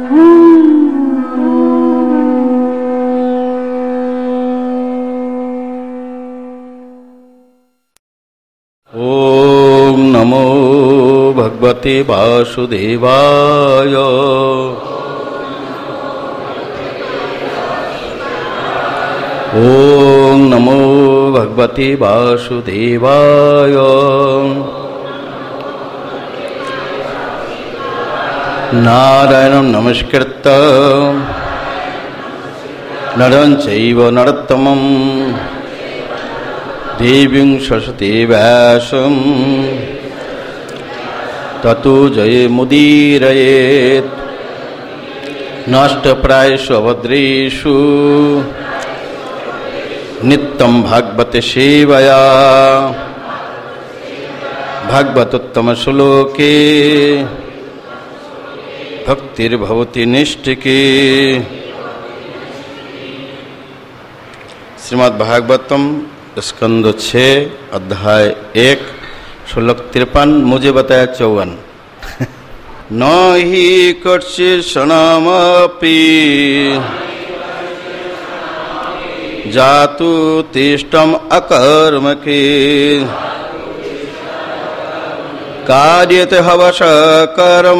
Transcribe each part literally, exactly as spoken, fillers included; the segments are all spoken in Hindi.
ओम नमो भगवते वासुदेवाय। ओम नमो भगवते वासुदेवाय। नारायणं नमस्कृत्य नरं चैव नरोत्तमं देवीं सरस्वतीं व्यासं ततो जयमुदीरयेत्। नष्टप्रायेषु अभद्रेषु नित्यं भागवते सेवया भागवतोत्तमश्लोके भक्तिर्भवति निष्ठिके। श्रीमद् भागवतम स्कंद छः अध्याय एक श्लोक तिरपन, मुझे बताया चौवन। न ही कर्षणमपि जातु तिष्ठम् अकर्मके कार्यते हवश कर्म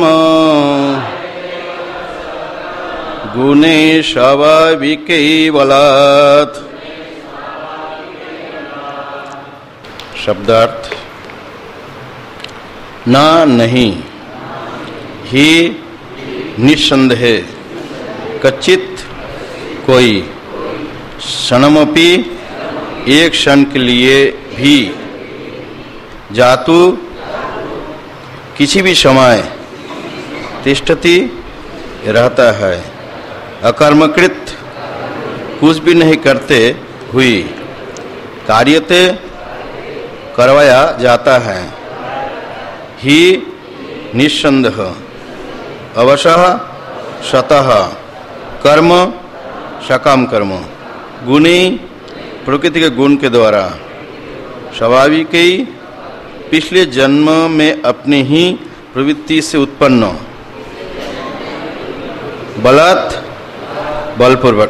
गुणे स्वाभाविके बलात्। शब्दार्थ न नहीं ही निस्संदेह कचित कोई क्षणमपि एक क्षण के लिए भी जातु किसी भी समय तिष्ठति रहता है अकर्मकृत कुछ भी नहीं करते हुई कार्यते करवाया जाता है ही निस्संदेह अवशः शतः कर्म सकाम कर्म गुणी प्रकृति के गुण के द्वारा स्वाभाविक ही पिछले जन्म में अपनी ही प्रवृत्ति से उत्पन्न बलात् बलपूर्वक।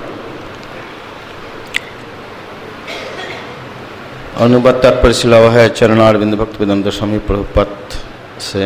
अनुवाद तात्पर्य से लावा है चरणारविंद भक्तिवेदांत स्वामी प्रभुपाद से।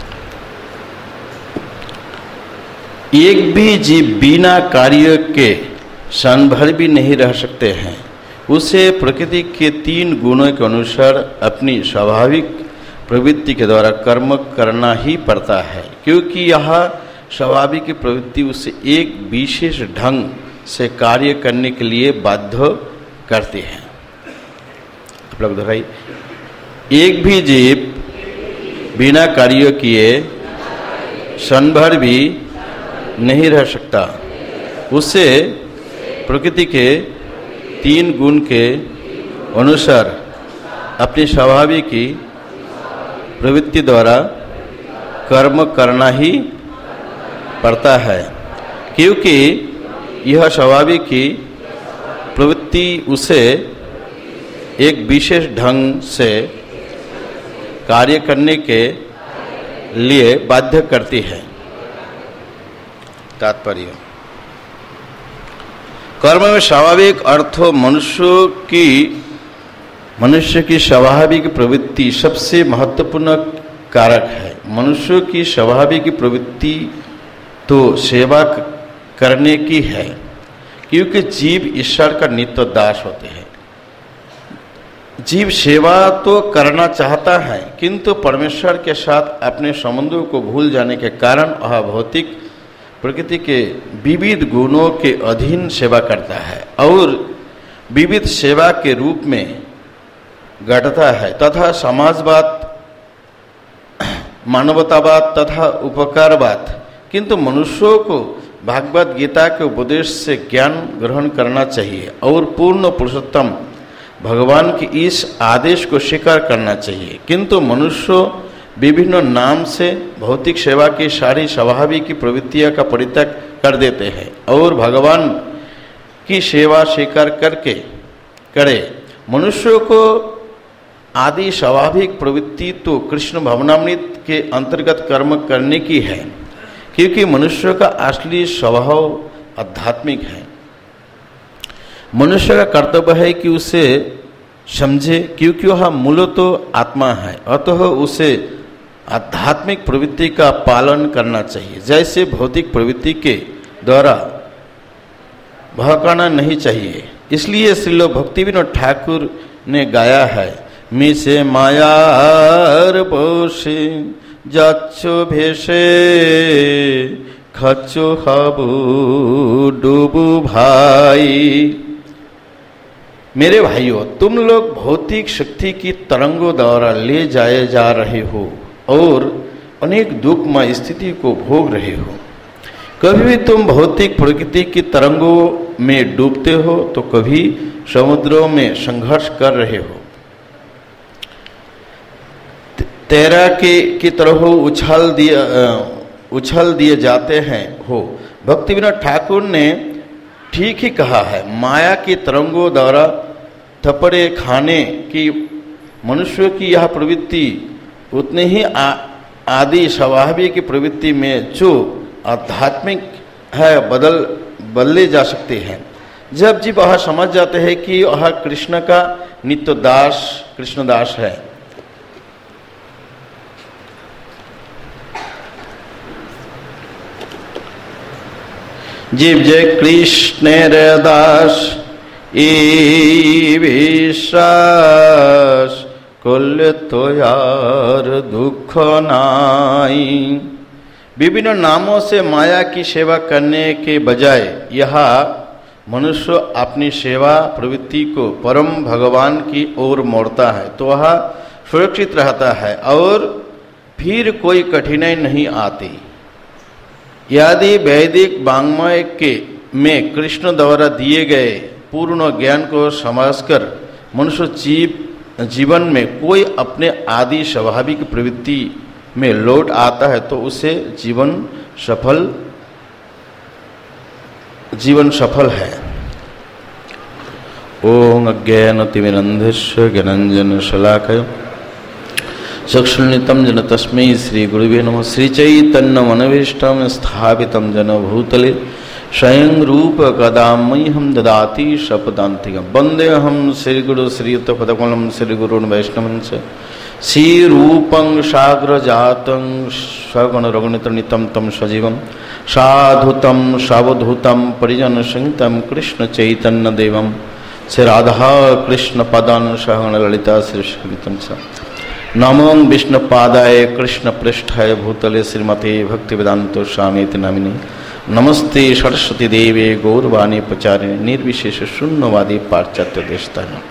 एक भी जीव बिना कार्य के क्षण भर भी नहीं रह सकते हैं। उसे प्रकृति के तीन गुणों के अनुसार अपनी स्वाभाविक प्रवृत्ति के द्वारा कर्म करना ही पड़ता है, क्योंकि यह स्वाभाविक प्रवृत्ति उसे एक विशेष ढंग से कार्य करने के लिए बाध्य करती है। उपलब्ध है। एक भी जीव बिना कार्य किए क्षण भर भी नहीं रह सकता। उसे प्रकृति के तीन गुण के अनुसार अपनी स्वाभाविक की प्रवृत्ति द्वारा कर्म करना ही पड़ता है, क्योंकि यह स्वाभाविक की प्रवृत्ति उसे एक विशेष ढंग से कार्य करने के लिए बाध्य करती है। तात्पर्य कर्म में स्वाभाविक अर्थ मनुष्य की मनुष्य की स्वाभाविक प्रवृत्ति सबसे महत्वपूर्ण कारक है। मनुष्य की स्वाभाविक प्रवृत्ति तो सेवा करने की है, क्योंकि जीव ईश्वर का नित्य दास होते हैं। जीव सेवा तो करना चाहता है, किंतु परमेश्वर के साथ अपने संबंधों को भूल जाने के कारण वह भौतिक प्रकृति के विविध गुणों के अधीन सेवा करता है और विविध सेवा के रूप में घटता है तथा समाजवाद, मानवतावाद तथा उपकारवाद। किंतु मनुष्यों को भागवत गीता के उपदेश से ज्ञान ग्रहण करना चाहिए और पूर्ण पुरुषोत्तम भगवान के इस आदेश को स्वीकार करना चाहिए। किंतु मनुष्य विभिन्न नाम से भौतिक सेवा की सारी स्वाभाविक की प्रवृत्तियों का परित्याग कर देते हैं और भगवान की सेवा स्वीकार करके करे। मनुष्यों को आदि स्वाभाविक प्रवृत्ति तो कृष्ण भवनामृत के अंतर्गत कर्म करने की है, क्योंकि मनुष्य का असली स्वभाव आध्यात्मिक है। मनुष्य का कर्तव्य है कि उसे समझे, क्योंकि वह मूलतः तो आत्मा है, अतः उसे आध्यात्मिक प्रवृत्ति का पालन करना चाहिए। जैसे भौतिक प्रवृत्ति के द्वारा भड़काना नहीं चाहिए। इसलिए श्रील भक्तिविनोद ठाकुर ने गाया है, मिसे मायार पोषे जाच्छो भेषे खच्चो हबू डूबू भाई। मेरे भाइयों, तुम लोग भौतिक शक्ति की तरंगों द्वारा ले जाए जा रहे हो और अनेक दुखमय स्थिति को भोग रहे हो। कभी भी तुम भौतिक प्रकृति की तरंगों में डूबते हो तो कभी समुद्रों में संघर्ष कर रहे हो। तैराकी की तरह उछाल दिए उछल दिए जाते हैं हो। भक्तिविनोद ठाकुर ने ठीक ही कहा है, माया की तरंगों द्वारा थपड़े खाने की मनुष्य की यह प्रवृत्ति उतनी ही आ, आदि स्वाभाविक प्रवृत्ति में जो आध्यात्मिक है बदल बदले जा सकते हैं। जब जीव वह समझ जाते हैं कि वह कृष्ण का नित्य दास कृष्णदास है। जीव जय कृष्ण दास ई विश्वास कुल तो यार दुख नाई। विभिन्न नामों से माया की सेवा करने के बजाय यह मनुष्य अपनी सेवा प्रवृत्ति को परम भगवान की ओर मोड़ता है तो वह सुरक्षित रहता है और फिर कोई कठिनाई नहीं आती। यदि वैदिक वाङ्मय के में कृष्ण द्वारा दिए गए पूर्ण ज्ञान को समझकर मनुष्य जीव जीवन में कोई अपने आदि स्वाभाविक प्रवृत्ति में लौट आता है तो उसे जीवन सफल जीवन सफल है। ओम अज्ञानतिमिरन्धस्य ज्ञानाञ्जन शलाकया चक्षुर्नितं येन तस्मै श्री गुरुवे नमः। श्रीचैतन्यमनभीष्टं स्थापितं येन भूतले स्वयं रूप कदा मह्यं ददाति स्वपदान्तिकं। वन्देऽहं श्रीगुरु श्रीयुतपदकमलं श्रीगुरुन् वैष्णवञ्च श्रीरूपं साग्रजातं सगुण रघुनितं तं सजीवं साधुतं सावधूतं परिजनसहितं कृष्ण चैतन्य देवं श्री राधा कृष्ण पदान सहगण ललिता श्रीकृतं च। नमो विष्णुपादाय कृष्ण पृष्ठाय भूतले श्रीमते भक्तिवेदांत स्वामीति नामिने। नमस्ते सरस्वती देवे गौरवाणी प्रचारिणे निर्विशेष शून्यवादी पाश्चात्य देशतारिणे।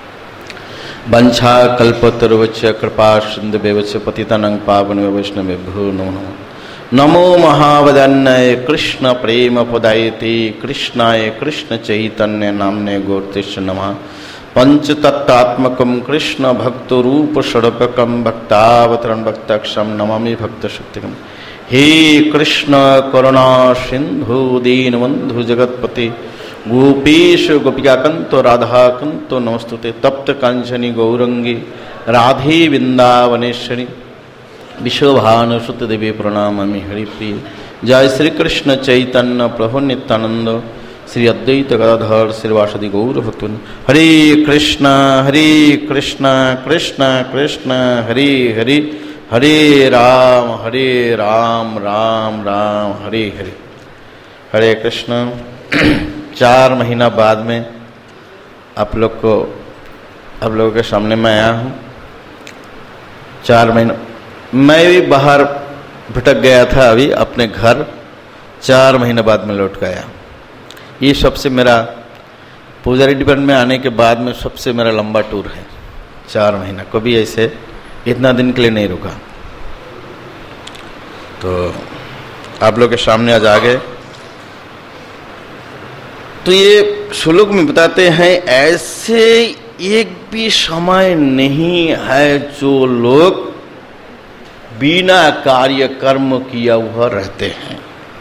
वंशा कल्पतरुवच्च कृपा सिन्धुभ्यश्च पतितानां पावनेभ्यो वैष्णवेभ्यो नमो नमः। नमो महावदन्नाय कृष्ण प्रेम पदायते कृष्णाय कृष्ण चैतन्य नामने गौरतेश्च नमः। पंचतत्त्वात्मकं कृष्ण भक्त रूप षडपकं भक्तावतरण भक्तक्षम नमामि भक्त शक्तिकम। हे कृष्ण करुणा सिंधु दीनबंधु जगतपते गोपीश गोपिकाकंत राधाकंत नमस्तुते। तप्त कांचनी गौरंगी राधे वृंदावनेश्वरी विश्वभानुसुत देवी प्रणमामि हरिप्रिय। जय श्री कृष्ण चैतन्य प्रभु नित्यानंद श्री अद्वैत गदाधर श्रीवासदि गौर भक्तवृंद। हरे कृष्ण हरे कृष्ण कृष्ण कृष्ण हरे हरे हरे राम हरे राम राम राम हरे हरे। हरे कृष्ण। चार महीना बाद में आप लोग को आप लोगों के सामने मैं आया हूँ। चार महीना मैं भी बाहर भटक गया था अभी अपने घर, चार महीने बाद में लौट गया। ये सबसे मेरा पुजारी डिपार्टमेंट में आने के बाद में सबसे मेरा लंबा टूर है। चार महीना कभी ऐसे इतना दिन के लिए नहीं रुका। तो आप लोग के सामने आज आ गए। तो ये श्लोक में बताते हैं ऐसे एक भी समय नहीं है जो लोग बिना कार्य कर्म किया हुआ रहते हैं।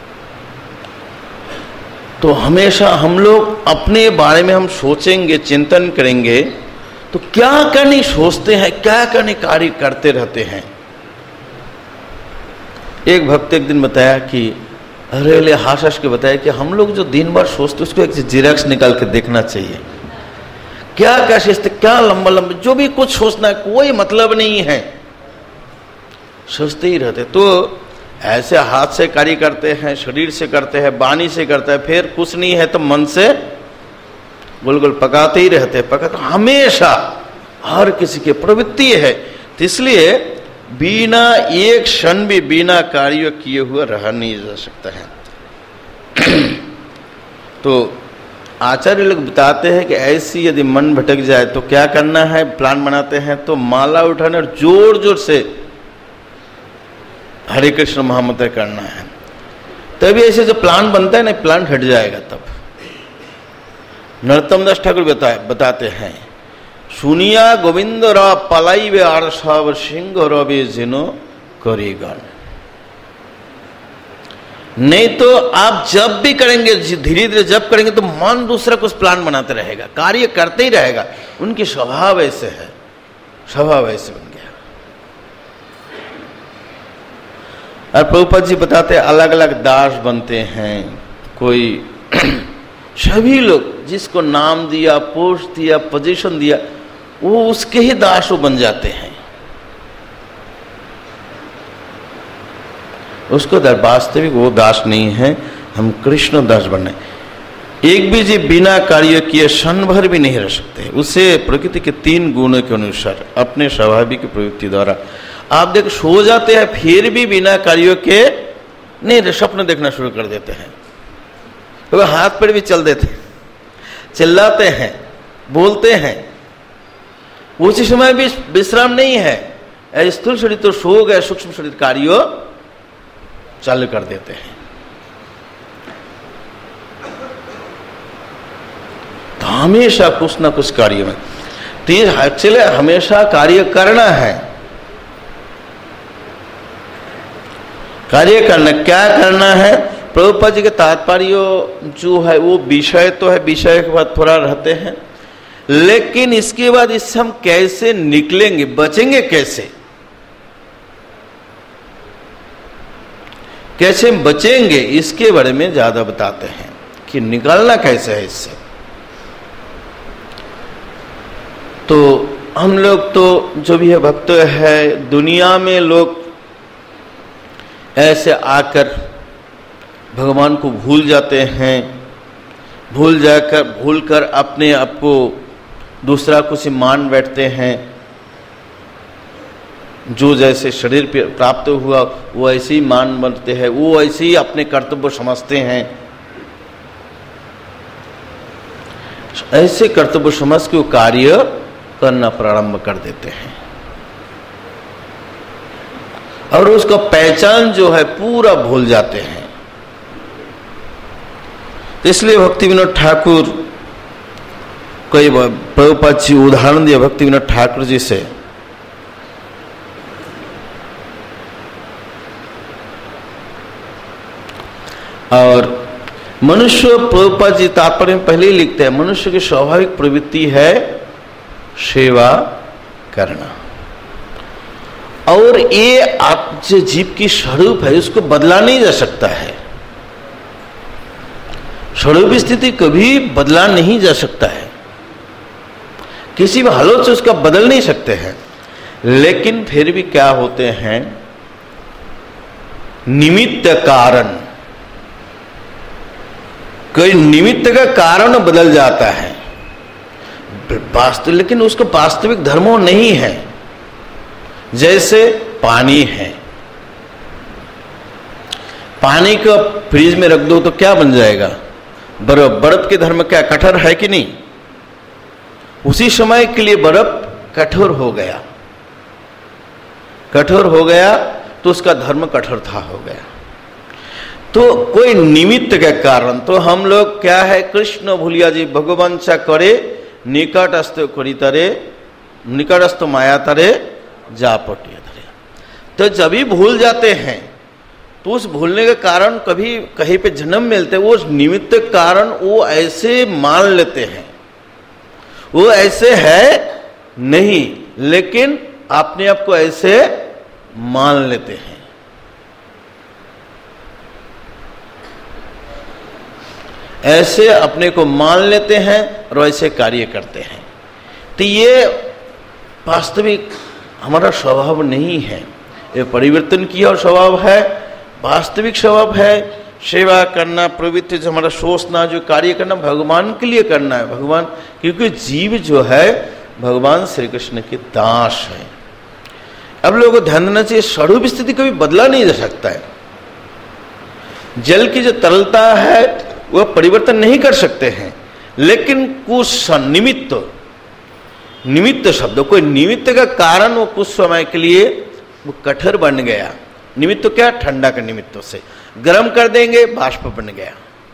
तो हमेशा हम लोग अपने बारे में हम सोचेंगे, चिंतन करेंगे तो क्या करने सोचते हैं, क्या करने कार्य करते रहते हैं। एक भक्त एक दिन बताया कि अरे अरे हाश हाश के बताया कि हम लोग जो दिन भर सोचते उसको एक जिराक्स निकाल के देखना चाहिए। क्या क्या सोचते, क्या लंबा लंबा जो भी कुछ सोचना है, कोई मतलब नहीं है, सोचते ही रहते। तो ऐसे हाथ से कार्य करते हैं, शरीर से करते हैं, वाणी से करते हैं, फिर कुछ नहीं है तो मन से गोल गोल पकाते ही रहते हैं, पकाते हमेशा हर किसी की प्रवृत्ति है। तो इसलिए बिना एक क्षण भी बिना कार्य किए हुए रह नहीं जा सकता है। तो आचार्य लोग बताते हैं कि ऐसी यदि मन भटक जाए तो क्या करना है, प्लान बनाते हैं तो माला उठाने और जोर जोर से हरे कृष्ण महामंत्र करना है। तभी ऐसे जो प्लान बनता है ना, प्लान हट जाएगा। तब नरोत्तम दास ठाकुर बताए बताते हैं, सुनिया गोविंद रा पलाई वे आरसाव सिंह रवे जिनो करेगन। नहीं तो आप जब भी करेंगे, धीरे धीरे जब करेंगे तो मन दूसरा कुछ प्लान बनाते रहेगा, कार्य करते ही रहेगा। उनकी स्वभाव ऐसे है, स्वभाव ऐसे बन गया। और प्रभुपाद जी बताते हैं अलग अलग दास बनते हैं। कोई सभी लोग जिसको नाम दिया, पोस्ट दिया, पोजीशन दिया, वो उसके ही दास वो बन जाते हैं। उसको दर वास्तविक वो दास नहीं है, हम कृष्ण दास बनने। एक भी जीव बिना कार्य किए क्षण भर भी नहीं रह सकते। उसे प्रकृति के तीन गुणों के अनुसार अपने स्वाभाविक प्रवृत्ति द्वारा आप देख सो जाते हैं, फिर भी बिना कार्यों के नहीं स्वप्न देखना शुरू कर देते हैं। तो हाथ पैर भी चल देते, चिल्लाते हैं, बोलते हैं, उसी समय भी विश्राम नहीं है। स्थूल शरीर तो सो गए, सूक्ष्म शरीर कार्यों चालू कर देते हैं। तो हमेशा कुछ ना कुछ कार्य में तो एक्चुअली हमेशा कार्य करना है। कार्य करना, क्या करना है? प्रभुपाद जी के तात्पर्य जो है वो विषय तो है, विषय के बाद थोड़ा रहते हैं, लेकिन इसके बाद इससे हम कैसे निकलेंगे, बचेंगे कैसे, कैसे बचेंगे, इसके बारे में ज्यादा बताते हैं कि निकलना कैसे है इससे। तो हम लोग तो जो भी है भक्त है, दुनिया में लोग ऐसे आकर भगवान को भूल जाते हैं, भूल जाकर भूल कर अपने आप को दूसरा कुछ मान बैठते हैं। जो जैसे शरीर प्राप्त हुआ वो ऐसे ही मान बनते हैं, वो ऐसे ही अपने कर्तव्य समझते हैं। ऐसे कर्तव्य समझ के वो कार्य करना प्रारंभ कर देते हैं और उसका पहचान जो है पूरा भूल जाते हैं। तो इसलिए भक्ति विनोद ठाकुर, कोई प्रभुपाद जी उदाहरण दिया भक्ति विनोद ठाकुर जी से। और मनुष्य, प्रभुपाद जी तात्पर्य में पहले ही लिखते हैं, मनुष्य की स्वाभाविक प्रवृत्ति है सेवा करना, और ये आप जो जीव की स्वरूप है उसको बदला नहीं जा सकता है। स्वरूप स्थिति कभी बदला नहीं जा सकता है, किसी भी हालत से उसका बदल नहीं सकते हैं। लेकिन फिर भी क्या होते हैं, निमित्त कारण, कोई निमित्त का कारण बदल जाता है वास्तव, लेकिन उसको वास्तविक धर्मों नहीं है। जैसे पानी है, पानी को फ्रिज में रख दो तो क्या बन जाएगा, बर्फ। बर्फ के धर्म क्या कठोर है कि नहीं? उसी समय के लिए बर्फ कठोर हो गया, कठोर हो गया तो उसका धर्म कठोरता हो गया। तो कोई निमित्त के कारण, तो हम लोग क्या है, कृष्ण भूलिया जी भगवान सा करे निकटस्थ करी तरे, निकटस्थ माया तरे जा पटिया तरे। तो जब भी भूल जाते हैं तो उस भूलने के कारण कभी कहीं पे जन्म मिलते, वो निमित्त कारण वो ऐसे मान लेते हैं, वो ऐसे है नहीं, लेकिन अपने आप को ऐसे मान लेते हैं। ऐसे अपने को मान लेते हैं और ऐसे कार्य करते हैं। तो ये वास्तविक हमारा स्वभाव नहीं है, ये परिवर्तन किया और स्वभाव है, वास्तविक स्वभाव है सेवा करना, प्रवृत्ति से हमारा सोचना, जो कार्य करना भगवान के लिए करना है। भगवान, क्योंकि जीव जो है भगवान श्री कृष्ण के दास है। अब लोगों को ध्यान देना चाहिए, स्वरूप स्थिति कभी बदला नहीं जा सकता है। जल की जो तरलता है वह परिवर्तन नहीं कर सकते हैं, लेकिन कुछ निमित्त, निमित्त शब्द, कोई निमित्त का कारण वो कुछ समय के लिए वो कठोर बन गया। निमित्त तो क्या? ठंडा के निमित्तों से गर्म कर देंगे, बाष्प बन गया।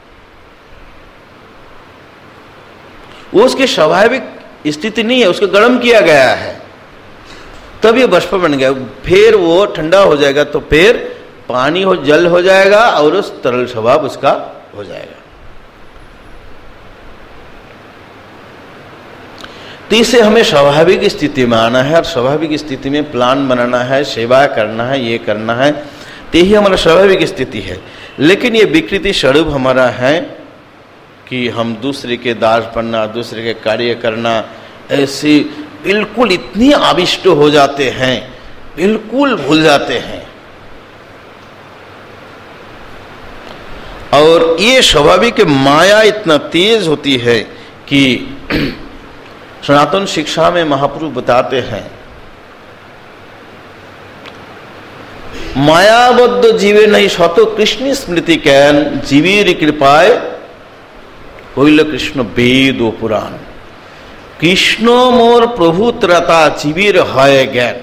वो उसकी स्वाभाविक स्थिति नहीं है, उसको गर्म किया गया है तब ये बाष्प बन गया। फिर वो ठंडा हो जाएगा तो फिर पानी हो, जल हो जाएगा और उस तरल स्वभाव उसका हो जाएगा। तो इसे हमें स्वाभाविक स्थिति में आना है और स्वाभाविक स्थिति में प्लान बनाना है, सेवा करना है, ये करना है, तो यही हमारा स्वाभाविक स्थिति है। लेकिन ये विकृति स्वरूप हमारा है कि हम दूसरे के दास बनना, दूसरे के कार्य करना, ऐसे बिल्कुल इतनी आविष्ट हो जाते हैं, बिल्कुल भूल जाते हैं। और ये स्वाभाविक माया इतना तेज होती है कि सनातन शिक्षा में महापुरुष बताते हैं, मायाबद्ध जीवे नहीं स्वतो कृष्ण स्मृति कैन, जीवीर कृपाय होइल कृष्ण वेद ओ पुराण। कृष्ण मोर प्रभु त्रता जीवीर है ज्ञान।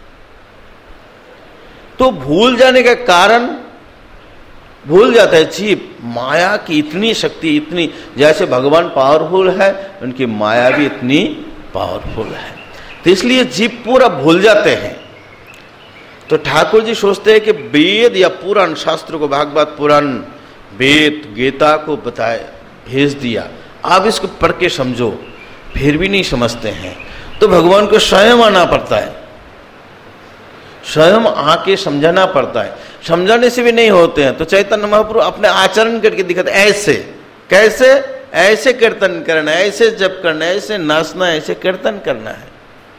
तो भूल जाने का कारण, भूल जाता है जीव, माया की इतनी शक्ति, इतनी, जैसे भगवान पावरफुल है उनकी माया भी इतनी पावरफुल है, तो इसलिए जीव पूरा भूल जाते हैं। तो ठाकुर जी सोचते हैं कि वेद या पुराण शास्त्र को, भागवत पुराण, वेद, गीता को बताए, भेज दिया, आप इसको पढ़ के समझो, फिर भी नहीं समझते हैं। तो भगवान को स्वयं आना पड़ता है, स्वयं आके समझाना पड़ता है। समझाने से भी नहीं होते हैं तो चैतन्य महाप्रभु अपने आचरण करके दिखाते, ऐसे कैसे, ऐसे कीर्तन करना, ऐसे जप करना, ऐसे नाचना, ऐसे कीर्तन करना है,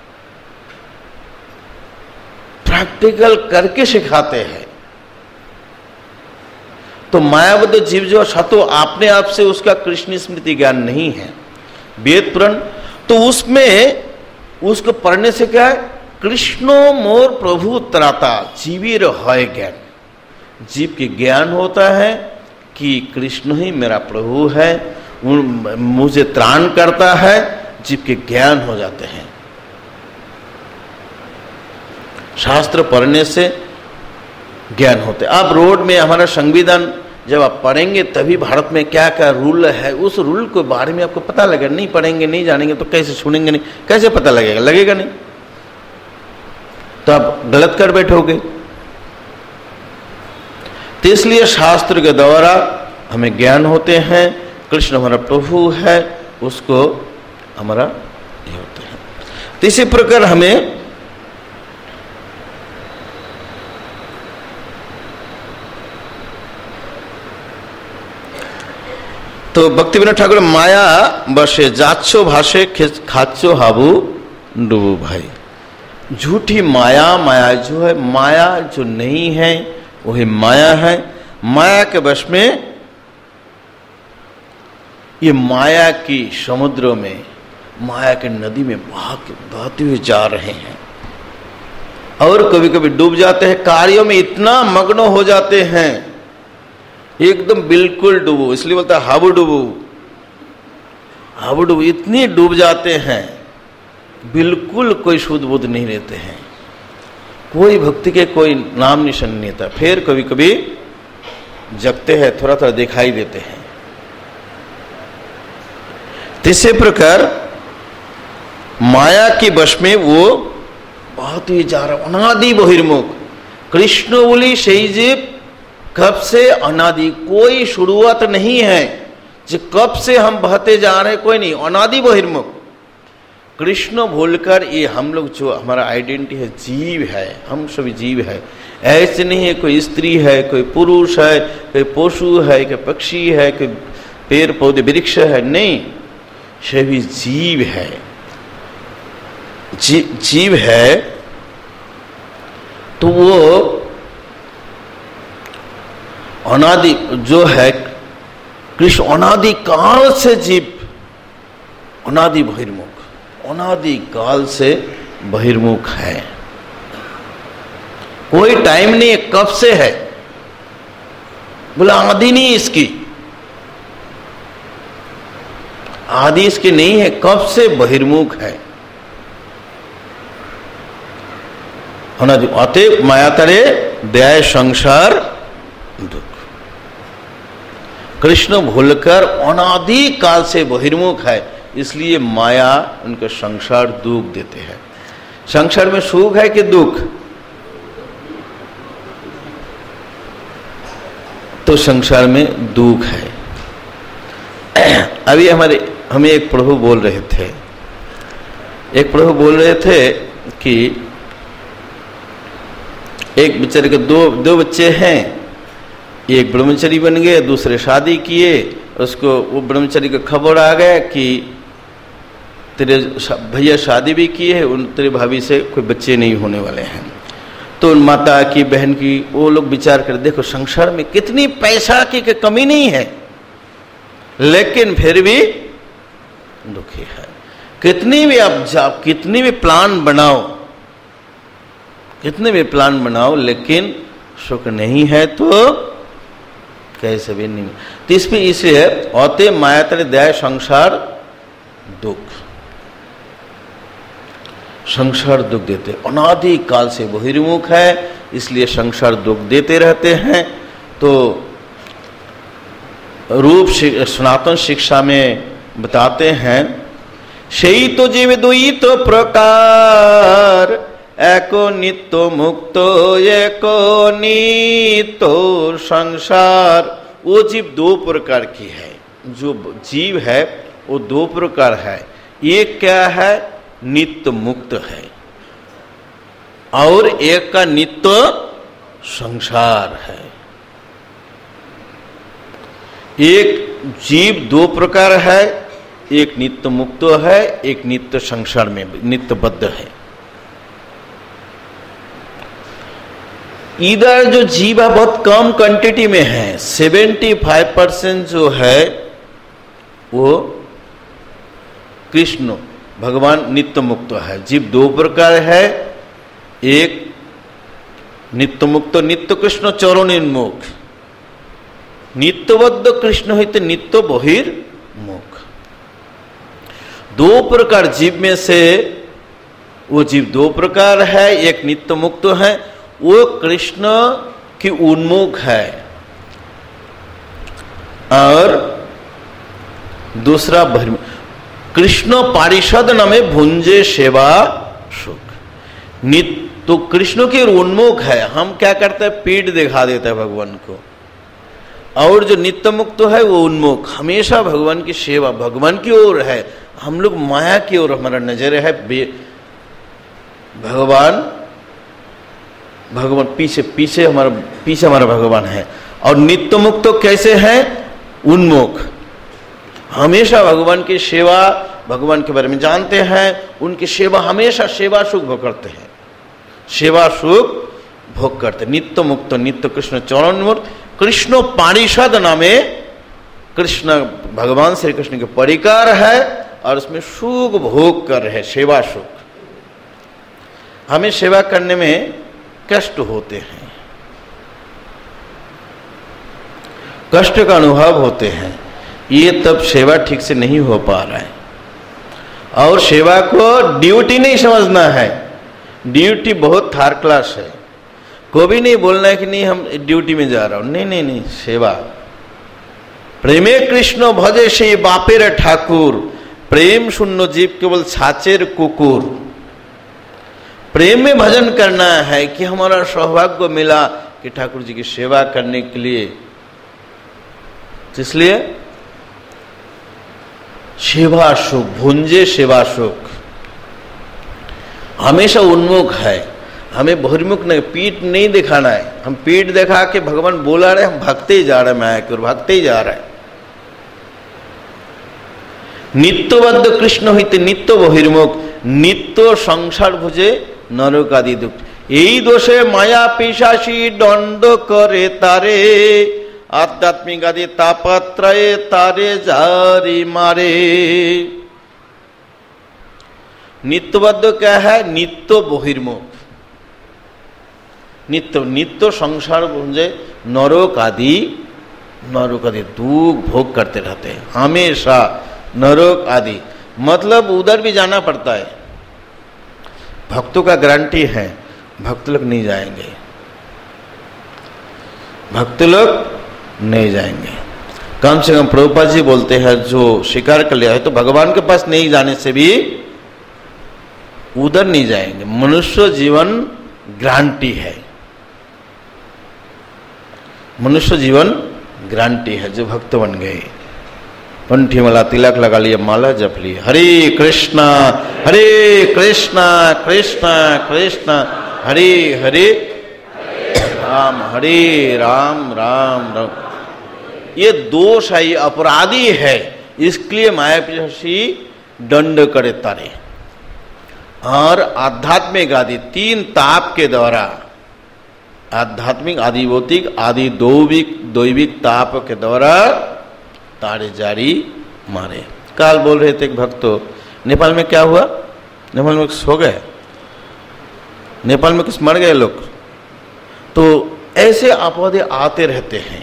प्रैक्टिकल करके सिखाते हैं। तो मायाबद्ध जीव जो सतो अपने आप से उसका कृष्ण स्मृति ज्ञान नहीं है, वेद पुराण, तो उसमें उसको पढ़ने से क्या है, कृष्णो मोर प्रभु त्राता जीवीर है ज्ञान। जीव के ज्ञान होता है कि कृष्ण ही मेरा प्रभु है, मुझे त्राण करता है, जीव के ज्ञान हो जाते हैं। शास्त्र पढ़ने से ज्ञान होते। आप रोड में हमारा संविधान जब आप पढ़ेंगे तभी भारत में क्या क्या रूल है, उस रूल के बारे में आपको पता लगेगा। नहीं पढ़ेंगे, नहीं जानेंगे तो कैसे सुनेंगे, नहीं कैसे पता लगेगा, लगेगा नहीं, तो आप गलत कर बैठोगे। तो इसलिए शास्त्र के द्वारा हमें ज्ञान होते हैं, कृष्ण हमारा प्रभु है, उसको हमारा ये होते हैं। तो इसी प्रकार हमें तो भक्ति विनोद ठाकुर माया बसे जाच्छो भाषे खाच्छो हाबू डूबू भाई। झूठी माया, माया जो है, माया जो नहीं है वही माया है। माया के वश में ये माया की समुद्रों में, माया के नदी में बहते हुए जा रहे हैं और कभी कभी डूब जाते हैं, कार्यों में इतना मग्न हो जाते हैं, एकदम बिल्कुल डूबो, इसलिए बोलता है हाबू डूबू, हाबू डूबू, इतनी डूब जाते हैं बिल्कुल कोई शुद्ध बुद्ध नहीं रहते हैं, कोई भक्ति के कोई नाम निशान नहीं था। फिर कभी कभी जगते हैं, थोड़ा थोड़ा दिखाई देते हैं। तीसरे प्रकार माया की वश में वो बहुत ही जा रहा, अनादि बहिर्मुख। कृष्ण बोली सही जीव कब से अनादि, कोई शुरुआत नहीं है, जो कब से हम बहते जा रहे हैं, कोई नहीं, अनादि बहिर्मुख। कृष्ण भूलकर ये हम लोग जो हमारा आइडेंटिटी है, जीव है, हम सभी जीव है, ऐसे नहीं है कोई स्त्री है, कोई पुरुष है, कोई पशु है, कोई पक्षी है, कोई पेड़ पौधे वृक्ष है, नहीं, सभी जीव है। जी, जीव है तो वो अनादि जो है कृष्ण अनादि काल से जीव अनादि बहिर्मुख, अनादि काल से बहिर्मुख है। कोई टाइम नहीं है, कब से है, बोला आदि नहीं इसकी, आदि इसकी नहीं है, कब से बहिर्मुख है। अनादि अतएव माया तरे दया संसार दुख। कृष्ण भूलकर अनादि काल से बहिर्मुख है, इसलिए माया उनको संसार दुख देते हैं। संसार में सुख है कि दुख? तो संसार में दुख है। अभी हमारे हमें एक प्रभु बोल रहे थे, एक प्रभु बोल रहे थे कि एक बेचारे के दो दो बच्चे हैं, एक ब्रह्मचारी बन गए, दूसरे शादी किए, उसको वो ब्रह्मचारी को खबर आ गया कि तेरे भैया शादी भी किए है, उन तेरे भाभी से कोई बच्चे नहीं होने वाले हैं। तो उन माता की बहन की वो लोग विचार कर, देखो संसार में कितनी पैसा की कमी नहीं है, लेकिन फिर भी दुखी है। कितनी भी आप जाओ, कितनी भी प्लान बनाओ, कितने भी प्लान बनाओ, लेकिन सुख नहीं है तो कैसे भी नहीं। तो इस पे इसलिए औते मायातरे दया संसार दुख, संसार दुख देते, अनादि काल से बहिर्मुख है, इसलिए संसार दुख देते रहते हैं। तो रूप सनातन शिक्षा में बताते हैं, সেই তো জীব দুই তো প্রকার, এক নিত্য মুক্ত एक नित्य संसार। वो जीव दो प्रकार की है, जो जीव है वो दो प्रकार है। एक क्या है? नित्य मुक्त है, और एक का नित्य संसार है। एक जीव दो प्रकार है, एक नित्य मुक्त है, एक नित्य संसार में नित्यबद्ध है। इधर जो जीव बहुत कम क्वांटिटी में है, पचहत्तर परसेंट जो है वो कृष्ण भगवान नित्य मुक्त है। जीव दो प्रकार है, एक नित्य मुक्त नित्य कृष्ण चरणोन्मुख, नित्यबद्ध कृष्ण होते नित्य बहिर्मुख। दो प्रकार जीव में से वो जीव दो प्रकार है, एक नित्य मुक्त है, वो कृष्ण की उन्मुख है, और दूसरा बहिर्मुख। कृष्ण पारिषद नामे भुंजे सेवा सुख। नित्य तो कृष्ण के उन्मुख है, हम क्या करते हैं? पीठ दिखा देते हैं भगवान को। और जो नित्य मुक्त है वो उन्मुख, हमेशा भगवान की सेवा, भगवान की ओर है। हम लोग माया की ओर हमारा नजर है। भगवान भगवान पीछे पीछे हमारा पीछे हमारा भगवान है। और नित्य मुक्त तो कैसे है? उन्मुख, हमेशा भगवान की सेवा, भगवान के बारे में जानते हैं, उनकी सेवा, हमेशा सेवा सुख भोग करते हैं, सेवा सुख भोग करते। नित्य मुक्त नित्य कृष्ण चरणोन्मुख। कृष्ण पारिषद नामे, कृष्ण भगवान श्री कृष्ण के परिकार है, और उसमें सुख भोग कर रहे, सेवा सुख। हमें सेवा करने में कष्ट होते हैं, कष्ट का अनुभव होते हैं, ये तब सेवा ठीक से नहीं हो पा रहा है। और सेवा को ड्यूटी नहीं समझना है, ड्यूटी बहुत थर्ड क्लास है। कभी नहीं बोलना है कि नहीं हम ड्यूटी में जा रहा हूं, नहीं नहीं नहीं, सेवा। प्रेमे कृष्ण भजे से बापेर ठाकुर, प्रेम शून्य जीव केवल छाचेर कुकुर। प्रेम में भजन करना है कि हमारा सौभाग्य मिला कि ठाकुर जी की सेवा करने के लिए, इसलिए सेवा सुख, भुंजे सेवा सुख, हमेशा उन्मुख है। हमें बहिर्मुख नहीं, पीठ नहीं दिखाना है। हम पीठ दिखा के भगवान बोला रहे, हम भगते ही जा रहे हैं, माया की ओर भगते ही जा रहे हैं। नित्यबद्ध कृष्ण হইতে নিত্য বহির্মুখ, নিত্য সংসার ভুজে নরক আদি দুঃখ। এই দোষে মায়া পিশাসী দণ্ড করে তারে, आध्यात्मिक आदि तापत्रय तारे जारी मारे। नित्यबद्ध क्या है? नित्य बहिर्मुख, नित्य नित्य संसार मुझे नरक आदि नरक आदि दुख भोग करते रहते हैं हमेशा। नरक आदि मतलब उधर भी जाना पड़ता है। भक्तों का गारंटी है भक्त लोग नहीं जाएंगे, भक्त लोग नहीं जाएंगे। कम से कम प्रभुपाद जी बोलते हैं जो स्वीकार कर लिया है तो भगवान के पास नहीं जाने से भी उधर नहीं जाएंगे। मनुष्य जीवन गारंटी है, मनुष्य जीवन गारंटी है। जो भक्त बन गए, पंठी माला तिलक लगा लिया, माला जप ली, हरे कृष्णा हरे कृष्णा कृष्णा कृष्णा हरे हरे राम हरे राम राम राम। ये दोष है, ये अपराधी है, इसके लिए माया पिशाची दंड करे तारे। और आध्यात्मिक आदि तीन ताप के द्वारा, आध्यात्मिक आदि भौतिक आदि दैविक दैविक ताप के द्वारा तारे जारी मारे। काल बोल रहे थे एक भक्त, नेपाल में क्या हुआ? नेपाल में सो गए, नेपाल में कुछ मर गए लोग। तो ऐसे आपदे आते रहते हैं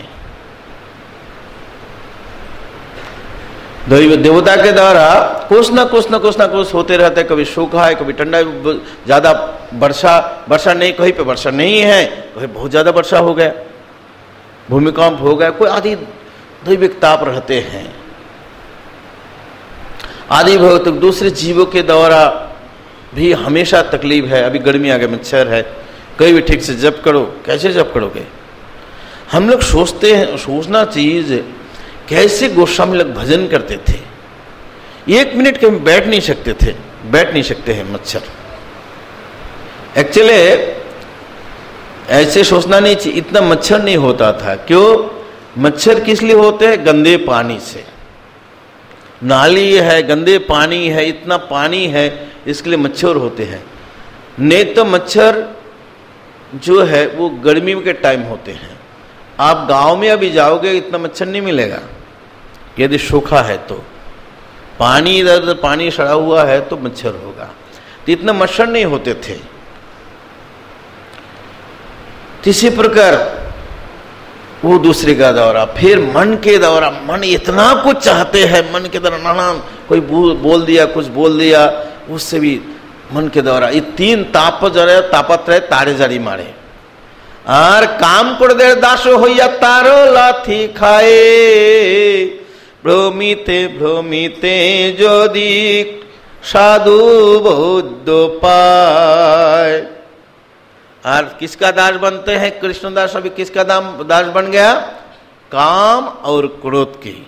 दैव देवता के द्वारा, कुछ ना कुछ ना कुछ ना कुछ होते रहते हैं। कभी सूखा है, कभी ठंडा, ज्यादा वर्षा वर्षा नहीं, कहीं पे वर्षा नहीं है, कहीं बहुत ज्यादा वर्षा हो गया, भूमिकंप हो गया, कोई आदि दैविक ताप रहते हैं। आदि भौतिक दूसरे जीवों के द्वारा भी हमेशा तकलीफ है। अभी गर्मी आ गई, मच्छर है, कहीं भी ठीक से जप करो, कैसे जप करोगे? हम लोग सोचते हैं, सोचना चीज कैसे गोस्वामी लोग भजन करते थे, एक मिनट कहीं बैठ नहीं सकते थे, बैठ नहीं सकते हैं मच्छर। एक्चुअली ऐसे सोचना नहीं चाहिए, इतना मच्छर नहीं होता था। क्यों? मच्छर किस लिए होते हैं? गंदे पानी से, नाली है, गंदे पानी है, इतना पानी है, इसके लिए मच्छर होते हैं। नहीं तो मच्छर जो है वो गर्मी के टाइम होते हैं। आप गांव में अभी जाओगे इतना मच्छर नहीं मिलेगा, यदि सूखा है तो। पानी इधर उधर पानी सड़ा हुआ है तो मच्छर होगा, तो इतना मच्छर नहीं होते थे। इसी प्रकार वो दूसरे का दौरा, फिर मन के दौरा। मन इतना कुछ चाहते हैं, मन के द्वारा नाना, कोई बोल दिया, कुछ बोल दिया, उससे भी मन के द्वारा ये तीन ताप जरे तापत्रय तारे जारी मारे। और काम कर दे दास होइया तारो लाथी खाए, भ्रमिते भ्रमिते यदि साधु बौद्ध पाए। और किसका दास बनते हैं कृष्णदास? अभी किसका दाम दास बन गया? काम और क्रोध की,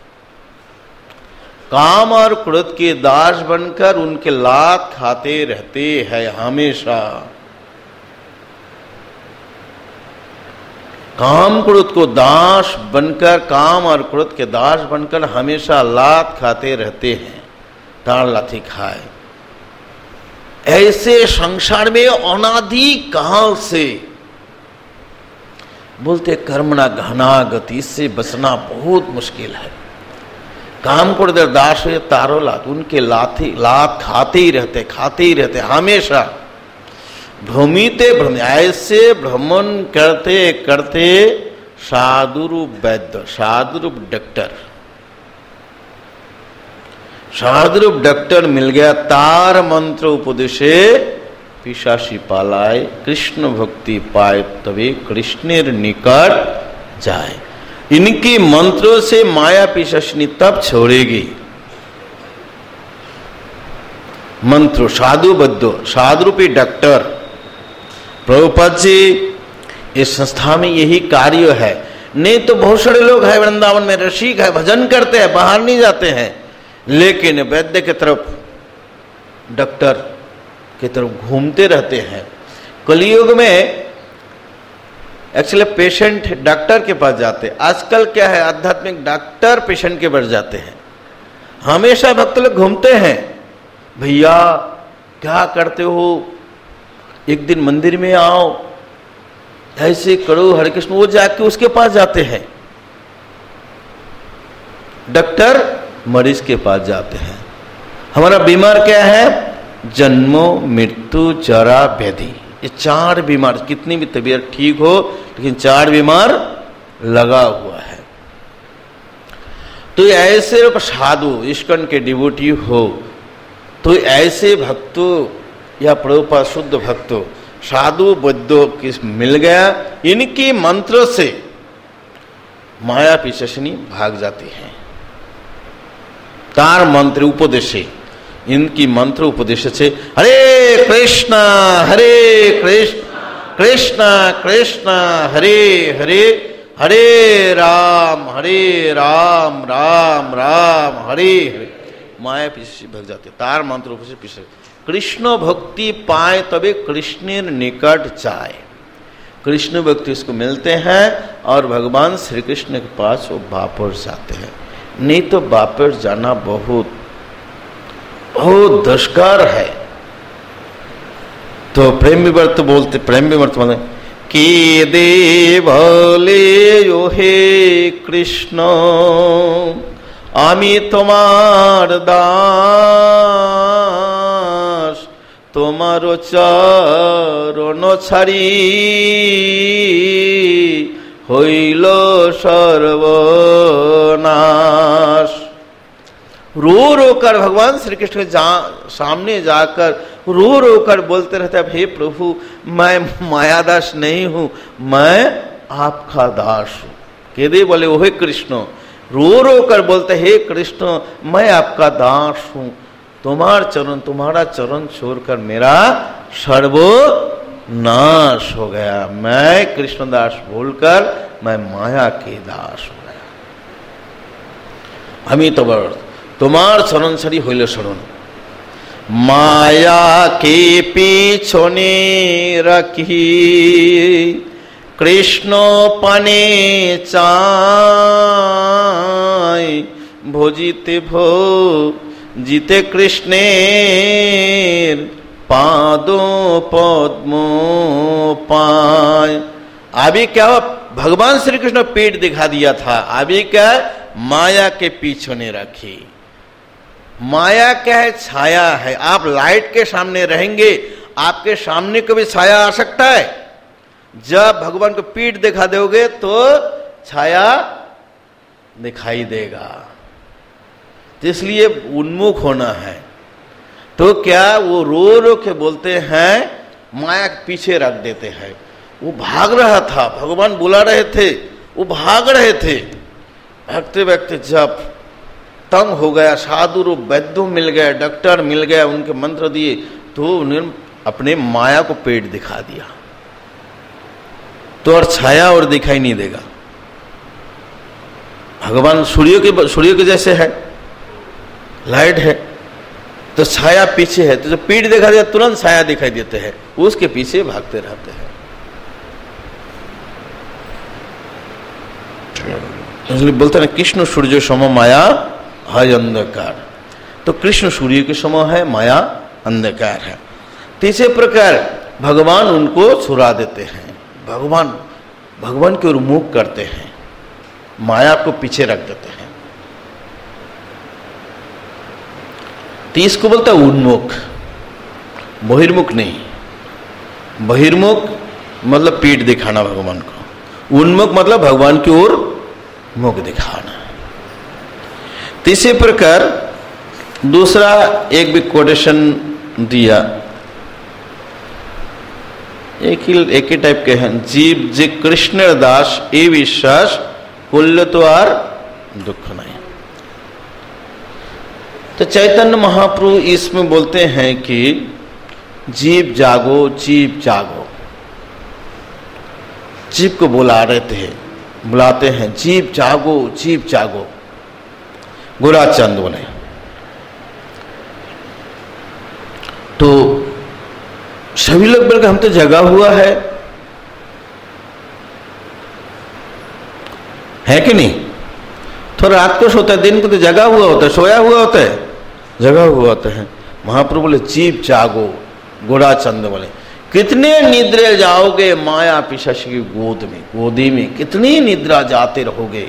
काम और क्रोध के दास बनकर उनके लात खाते रहते हैं हमेशा। काम क्रोध को दास बनकर, काम और क्रोध के दास बनकर हमेशा लात खाते रहते हैं, ताड़ लाठी खाए। ऐसे संसार में अनादि काल से बोलते कर्मणा गहना गति, इससे बचना बहुत मुश्किल है। काम क्रोध दास हुए तारो लात, उनके लाठी लात खाते ही रहते, खाते ही रहते हमेशा। भ्रमिते भ्रम, ऐसे भ्रमण करते करते साधुरूप वैद्य, साधुरूप डॉक्टर, साधुरूप डॉक्टर मिल गया। तार मंत्र उपदेशे पिशासी पालाए, कृष्ण भक्ति पाए तभी कृष्णेर निकट जाए। इनकी मंत्रों से माया पिशाचिनी तब छोड़ेगी। मंत्र साधु बद्धो, साधुरूपी डॉक्टर। प्रभुपाद जी इस संस्था में यही कार्य है। नहीं तो बहुत सारे लोग हैं वृंदावन में, रसिक है, भजन करते हैं, बाहर नहीं जाते हैं, लेकिन वैद्य की तरफ, डॉक्टर की तरफ घूमते रहते हैं। कलियुग में एक्चुअली पेशेंट डॉक्टर के पास जाते, आजकल क्या है आध्यात्मिक डॉक्टर पेशेंट के पास जाते हैं। हमेशा भक्त लोग घूमते हैं, भैया क्या करते हो, एक दिन मंदिर में आओ, ऐसे करो, हरे कृष्ण, वो जाके उसके पास जाते हैं। डॉक्टर मरीज के पास जाते हैं। हमारा बीमार क्या है? जन्मो मृत्यु जरा व्याधि, ये चार बीमार, कितनी भी तबीयत ठीक हो लेकिन चार बीमार लगा हुआ है। तो ऐसे साधु इस्कॉन के डिवोटी हो, तो ऐसे भक्तों या प्रभुपाद शुद्ध भक्तों साधु बुद्धों की मिल गया, इनकी मंत्र से माया पिशाचिनी भाग जाती है। तार मंत्र उपदेशे, इनकी मंत्र उपदेश से हरे कृष्णा हरे कृष्ण कृष्ण कृष्ण हरे हरे, हरे राम हरे राम राम राम हरे हरे, माया पीछे भग जाते। तार मंत्र उपदेश पीछे कृष्ण भक्ति पाए तबे कृष्ण निकट जाए। कृष्ण भक्ति उसको मिलते हैं और भगवान श्री कृष्ण के पास वो वापस जाते हैं। नहीं तो वापस जाना बहुत बहुत दुष्कर है। तो प्रेम विवर्त बोलते, प्रेम विवर्त बोलते, के दे भले यो हे कृष्ण आमी तुम्हार दास, तुम्हारो चरण छाड़ी হইল सर्वनाश। रो रो कर भगवान श्री कृष्ण के सामने जाकर रो रो कर बोलते रहते हैं, हे प्रभु मैं मायादास नहीं हूं, मैं आपका दास हूं। केदे बोले ओ हे कृष्ण, रो रो कर बोलते हे कृष्ण मैं आपका दास हूं, तुम्हार चरण तुम्हारा चरण छोड़कर मेरा सर्वो नाश हो गया। मैं कृष्णदास बोलकर मैं माया के दास हो गया। हमी तो बर तुम्हार चरण छड़ी हইল शरण, माया के पीछने रखी कृष्ण पाने चाय, भोजिते भो जीते कृष्णेर पादों पद्मो पाय। अभी क्या हुआ? भगवान श्री कृष्ण पेट दिखा दिया था, अभी क्या माया के पीछे ने रखी। माया क्या है? छाया है। आप लाइट के सामने रहेंगे, आपके सामने कभी छाया आ सकता है? जब भगवान को पीठ दिखा दोगे तो छाया दिखाई देगा। तो इसलिए उन्मुख होना है। तो क्या वो रो रो के बोलते हैं, माया के पीछे रख देते हैं। वो भाग रहा था, भगवान बुला रहे थे, वो भाग रहे थे। भागते भागते जब तंग हो गया, साधु रूप वैद्य मिल गया, डॉक्टर मिल गया, उनके मंत्र दिए, तो उन्होंने अपने माया को पेट दिखा दिया। तो और छाया और दिखाई नहीं देगा। भगवान सूर्य के सूर्य के जैसे है, लाइट है, तो छाया पीछे है, तो जो पीठ दिखा दिया तुरंत छाया दिखाई देते हैं, उसके पीछे भागते रहते हैं। इसलिए बोलते हैं कृष्ण सूर्य सम माया है अंधकार। तो कृष्ण सूर्य के सम है, माया अंधकार है। तो इसी प्रकार भगवान उनको छुड़ा देते हैं, भगवान भगवान की ओर मुख करते हैं, माया को पीछे रख देते हैं। तो इसको बोलता है उन्मुख, बहिर्मुख नहीं। बहिर्मुख मतलब पीठ दिखाना भगवान को, उन्मुख मतलब भगवान की ओर मुख दिखाना। तो इसी प्रकार दूसरा एक भी कोटेशन दिया, एक ही एक ही टाइप के हैं, जीव जी कृष्ण दास ए विश्वास कुल्य तो आर दुख नहीं। तो चैतन्य महाप्रभु इसमें बोलते हैं कि जीव जागो, जीव जागो। जीव को बुला रहे थे, बुलाते हैं, जीव जागो, जीव जागो। गोराचंद बोले तो सभी लोग बोल के हम तो जगा हुआ है, है कि नहीं? तो रात को सोता है, दिन को तो जगा हुआ होता है, सोया हुआ होता है, जगा हुआ होता है। महाप्रभु बोले जीव जागो, गोराचंद बोले कितने निद्रे जाओगे माया पिशाच की गोद में, गोदी में कितनी निद्रा जाते रहोगे।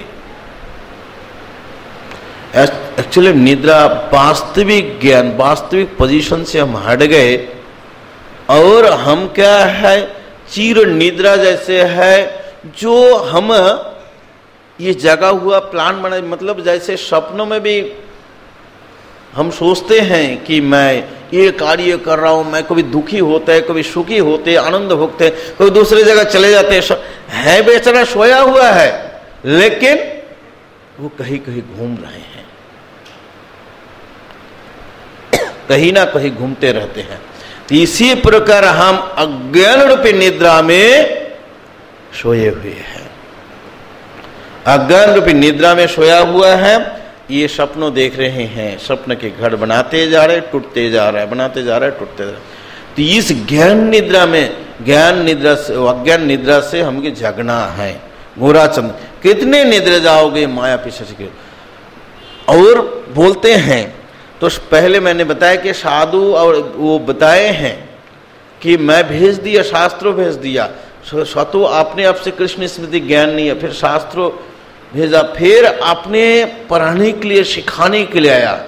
एक्चुअली निद्रा वास्तविक ज्ञान, वास्तविक पोजीशन से हम हट गए और हम क्या है, चीर निद्रा जैसे है, जो हम ये जगा हुआ प्लान बना, मतलब जैसे सपनों में भी हम सोचते हैं कि मैं ये कार्य कर रहा हूं, मैं कभी दुखी होते हैं, कभी सुखी होते, आनंद भोगते हैं, कभी दूसरी जगह चले जाते हैं, है बेचारा सोया हुआ है, लेकिन वो कहीं कहीं घूम रहे हैं, कहीं ना कहीं घूमते रहते हैं। तो इसी प्रकार हम अज्ञान रूपी निद्रा में सोए हुए हैं, अज्ञान रूपी निद्रा में सोया हुआ है। ये सपनों देख रहे हैं, सपन के घर बनाते जा रहे, टूटते जा रहे, बनाते जा रहे, टूटते जा रहे। तो इस ज्ञान निद्रा में, ज्ञान निद्रा से, अज्ञान निद्रा से हमको जगना है। गोराचंद कितने निद्रा जाओगे माया पिशाच के। और बोलते हैं, तो पहले मैंने बताया कि साधु और वो बताए हैं कि मैं भेज दिया, शास्त्रों भेज दिया, स्वतः अपने आप से कृष्ण स्मृति ज्ञान नहीं है, फिर शास्त्रों भेजा, फिर आपने पढ़ाने के लिए, सिखाने के लिए आया।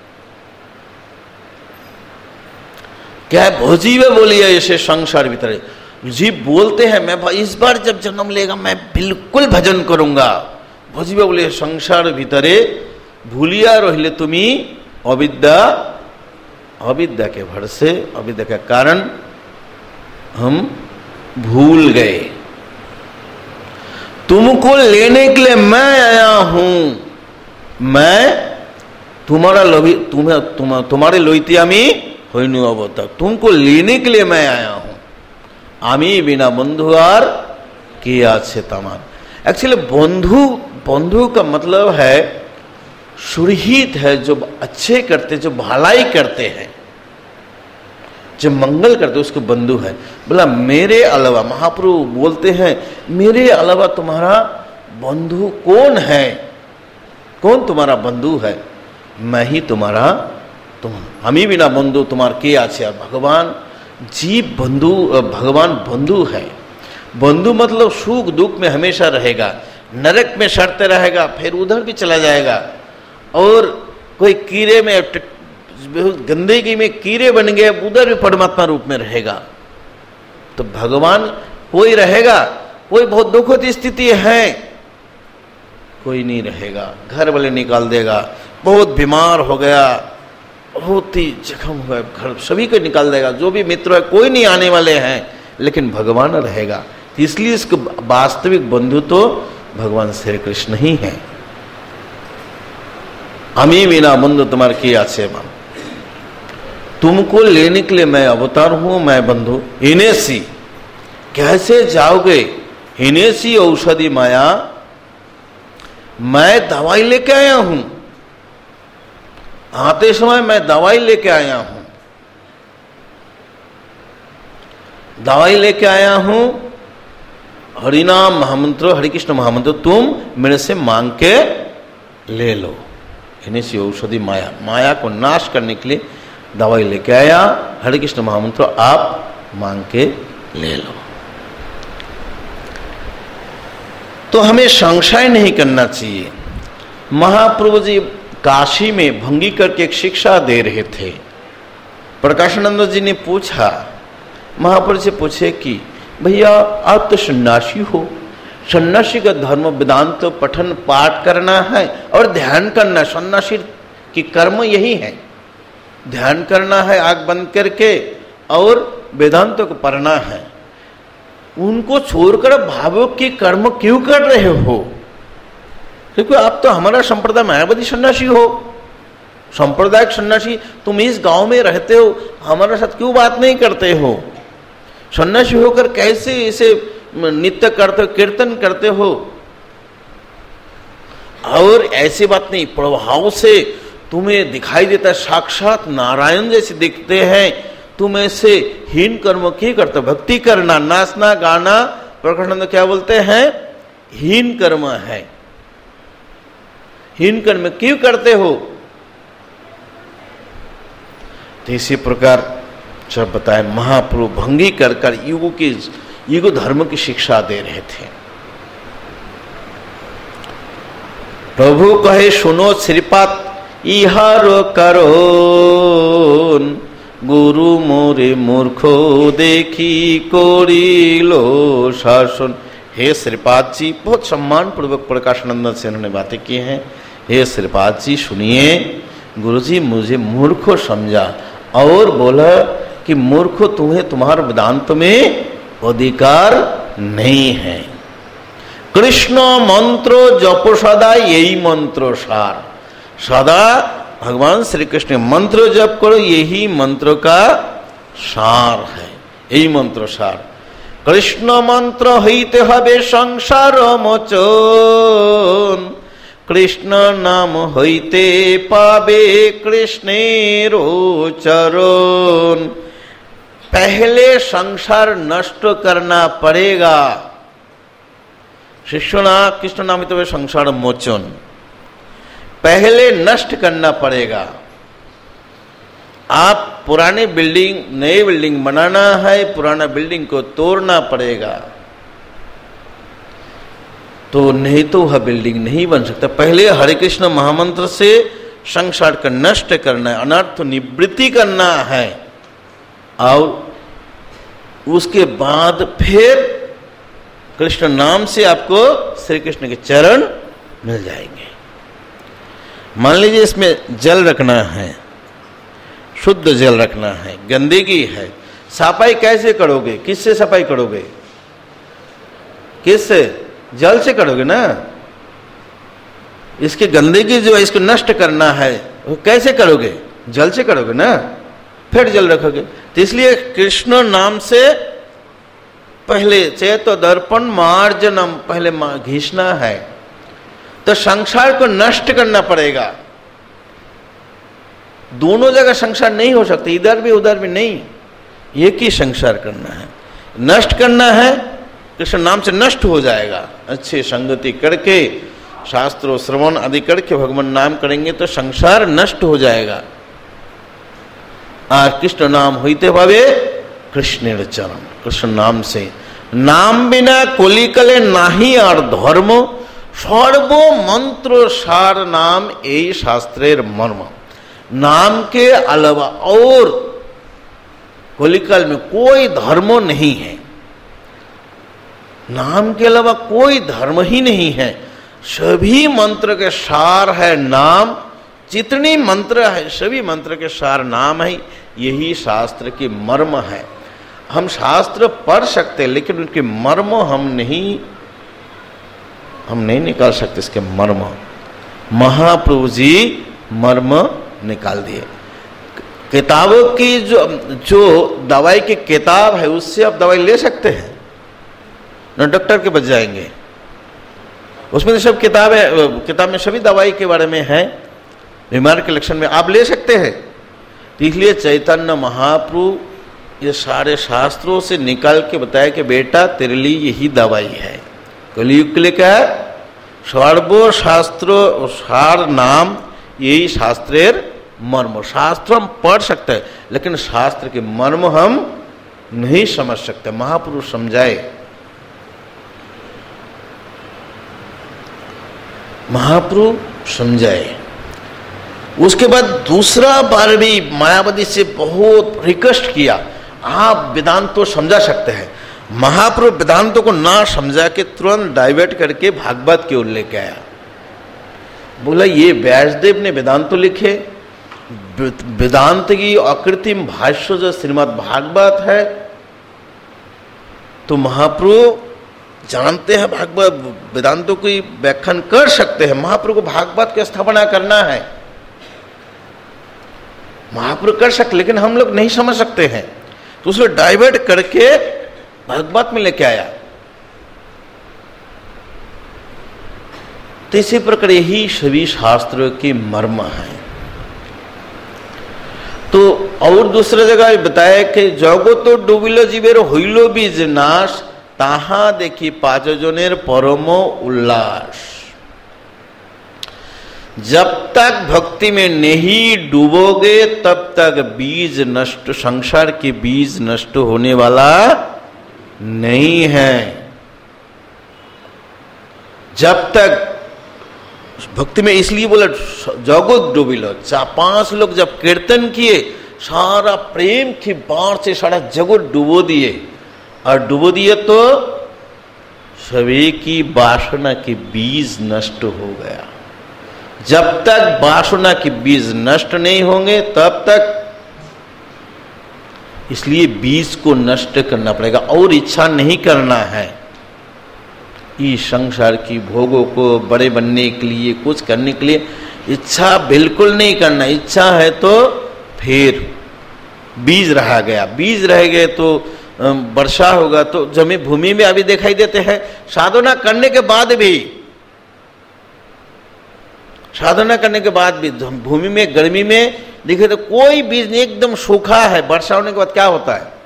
क्या भोजी में बोलिए ऐसे संसार भीतर जी बोलते हैं, मैं इस बार जब जन्म लेगा मैं बिल्कुल भजन करूंगा। भोजी में बोलिए संसार भीतरे भूलिया रहिले तुम्ही अविद्या, अविद्या के भर से, अविद्या के कारण हम भूल गए। तुमको लेने के लिए मैं आया हूं, मैं तुम्हारा लोभी, तुम्हें तुम, तुम्हारे लोहितिया में होइनु अवता, तुमको लेने के लिए मैं आया हूं। आमी बिना बंधु आर के आछे तमान। एक्चुअली बंधु, बंधु का मतलब है सुरहित है, जो अच्छे करते, जो भलाई करते हैं, जो मंगल करते, उसको बंधु है। बोला मेरे अलावा, महाप्रभु बोलते हैं मेरे अलावा तुम्हारा बंधु कौन है, कौन तुम्हारा बंधु है, मैं ही तुम्हारा, तुम हमी बिना बंधु तुम्हार के आछे। भगवान जीव बंधु, भगवान बंधु है। बंधु मतलब सुख दुख में हमेशा रहेगा, नरक में सड़ते रहेगा, फिर उधर भी चला जाएगा, और कोई कीड़े में, गंदगी में कीड़े बन गए, उधर भी परमात्मा रूप में रहेगा। तो भगवान कोई रहेगा, कोई बहुत दुखद स्थिति है, कोई नहीं रहेगा, घर वाले निकाल देगा, बहुत बीमार हो गया, बहुत ही जख्म हो गया, घर सभी को निकाल देगा, जो भी मित्र है कोई नहीं आने वाले हैं, लेकिन भगवान रहेगा। इसलिए इसको वास्तविक बंधु तो भगवान श्री कृष्ण ही है। अमी बिना बंधु तुम्हारे की आछे मान, तुमको लेने के लिए मैं अवतार हूं, मैं बंधु। इन्हें सी कैसे जाओगे, इन्हें सी औषधि माया, मैं दवाई लेके आया हूं, आते समय मैं दवाई लेके आया हूं, दवाई लेके आया हूं, हरिनाम महामंत्र, हरिकृष्ण महामंत्र तुम मेरे से मांग के ले लो। इन्हें सी औषधि माया, माया को नाश करने के लिए दवाई लेके आया, हरे कृष्ण महामंत्र आप मांग के ले लो। तो हमें संशय नहीं करना चाहिए। महाप्रभु जी काशी में भंगी करके एक शिक्षा दे रहे थे। प्रकाशानंद जी ने पूछा, महाप्रभु से पूछे कि भैया आप तो सन्यासी हो, सन्यासी का धर्म वेदांत तो पठन पाठ करना है और ध्यान करना, सन्यासी की कर्म यही है, ध्यान करना है आंख बंद करके और वेदांत को पढ़ना है। उनको छोड़कर भावुक की कर्म क्यों कर रहे हो? क्योंकि आप तो हमारा संप्रदाय मायावादी सन्यासी हो, संप्रदायिक सन्यासी, तुम इस गांव में रहते हो, हमारे साथ क्यों बात नहीं करते हो? सन्यासी होकर कैसे इसे नित्य करते हो, कीर्तन करते हो? और ऐसी बात नहीं, प्रभाव से तुम्हें दिखाई देता है साक्षात नारायण जैसे दिखते हैं, तुम ऐसे हीन कर्म क्यों करते हो? भक्ति करना, नाचना, गाना, प्रकाशानंद क्या बोलते हैं? हीन कर्म है। हीन कर्म क्यों करते हो? तो इसी प्रकार जब बताए महाप्रभु भंगी कर कर युगों की युगो धर्म की शिक्षा दे रहे थे। प्रभु कहे सुनो श्रीपाद इहार करो गुरु मोरे मूर्खो देखी कोरिलो शासन। हे श्रीपाद जी, बहुत सम्मान पूर्वक प्रकाशानंद से उन्होंने बातें की हैं। हे श्रीपाद जी सुनिए, गुरु जी मुझे मूर्खो समझा और बोला कि मूर्खो तुम्हें तुम्हारे वेदांत में अधिकार नहीं है। कृष्ण मंत्र जप सदा, यही मंत्र सार। सदा भगवान श्री कृष्ण मंत्र जप करो, यही मंत्र का सार है, यही मंत्र सार। कृष्ण मंत्र हईते हबे संसार मोचन, कृष्ण नाम हईते पावे कृष्णेरो चरण। पहले संसार नष्ट करना पड़ेगा। शिष्यना कृष्ण नाम तो वे संसार मोचन, पहले नष्ट करना पड़ेगा। आप पुरानी बिल्डिंग नई बिल्डिंग बनाना है, पुराना बिल्डिंग को तोड़ना पड़ेगा, तो नहीं तो वह बिल्डिंग नहीं बन सकता। पहले हरे कृष्ण महामंत्र से संसार का नष्ट करना है, अनर्थ निवृत्ति करना है, और उसके बाद फिर कृष्ण नाम से आपको श्री कृष्ण के चरण मिल जाएंगे। मान लीजिए इसमें जल रखना है, शुद्ध जल रखना है, गंदगी है, सफाई कैसे करोगे? किससे सफाई करोगे? किससे? जल से करोगे ना। इसकी गंदगी जो है इसको नष्ट करना है, वो कैसे करोगे? जल से करोगे ना, फिर जल रखोगे। तो इसलिए कृष्ण नाम से पहले चेतो दर्पण मार्जनम, पहले घिसना है। तो संसार को नष्ट करना पड़ेगा। दोनों जगह संसार नहीं हो सकते, इधर भी उधर भी नहीं, एक ही संसार करना है। नष्ट करना है, कृष्ण नाम से नष्ट हो जाएगा। अच्छे संगति करके शास्त्रों श्रवण आदि करके भगवान नाम करेंगे तो संसार नष्ट हो जाएगा। और कृष्ण नाम होते भावे कृष्ण चरण, कृष्ण नाम से। नाम बिना कलिकले नाही और धर्म, सर्व मंत्र सार नाम यही शास्त्रेर मर्म। नाम के अलावा और कलिकाल में कोई धर्म नहीं है, नाम के अलावा कोई धर्म ही नहीं है। सभी मंत्र के सार है नाम। जितनी मंत्र है सभी मंत्र के सार नाम है, यही शास्त्र की मर्म है। हम शास्त्र पढ़ सकते लेकिन उनके मर्म हम नहीं हम नहीं निकाल सकते। इसके मर्म महाप्रभु जी मर्म निकाल दिए। किताबों की जो जो दवाई की किताब है उससे आप दवाई ले सकते हैं न, डॉक्टर के बच जाएंगे। उसमें तो सब किताबें, किताब में सभी दवाई के बारे में है, बीमार के लक्षण में आप ले सकते हैं। तो इसलिए चैतन्य महाप्रभु ये सारे शास्त्रों से निकाल के बताया कि बेटा तेरे लिए यही दवाई है। कलियुग के लिए क्या है? सर्व शास्त्र सार नाम यही शास्त्रेर मर्म। शास्त्र हम पढ़ सकते हैं लेकिन शास्त्र के मर्म हम नहीं समझ सकते। महापुरुष समझाए, महाप्रभु समझाए। उसके बाद दूसरा बार भी मायावती से बहुत रिक्वेस्ट किया, आप वेदांत तो समझा सकते हैं। महाप्रभु वेदांतों को ना समझा के तुरंत डाइवर्ट करके भागवत की ओर लेके आया। बोला ये व्यासदेव ने वेदांत तो लिखे, वेदांत की अकृत्रिम भाष्य जो श्रीमद् भागवत है, तो महाप्रभु जानते हैं भागवत वेदांतों की व्याख्यान कर सकते हैं। महाप्रभु को भागवत की स्थापना करना है, महाप्रभु कर सकते, लेकिन हम लोग नहीं समझ सकते हैं, तो उसे डाइवर्ट करके भागवत में लेके आया। तो इसी प्रकार यही सभी शास्त्रों की मर्म है। तो और दूसरे जगह बताया कि जगो तो डूबिलो जीवेर हইল बीज नाश, ताहा देखी पाँच जनेर परम उल्लास। जब तक भक्ति में नहीं डूबोगे तब तक बीज नष्ट, संसार के बीज नष्ट होने वाला नहीं है। जब तक भक्ति में, इसलिए बोला जगत डूबी लो। चार पांच लोग जब कीर्तन किए, सारा प्रेम की बाढ़ से सारा जगत डुबो दिए, और डुबो दिए तो सभी की वासना के बीज नष्ट हो गया। जब तक वासना के बीज नष्ट नहीं होंगे तब तक, इसलिए बीज को नष्ट करना पड़ेगा और इच्छा नहीं करना है। इस संसार की भोगों को बड़े बनने के लिए, कुछ करने के लिए इच्छा बिल्कुल नहीं करना। इच्छा है तो फिर बीज रह गया, बीज रह गए तो वर्षा होगा तो जमीन भूमि में अभी दिखाई देते हैं। साधना करने के बाद भी, साधना करने के बाद भी भूमि में गर्मी में देखे तो कोई बीज नहीं, एकदम सूखा है। वर्षा होने के बाद क्या होता है,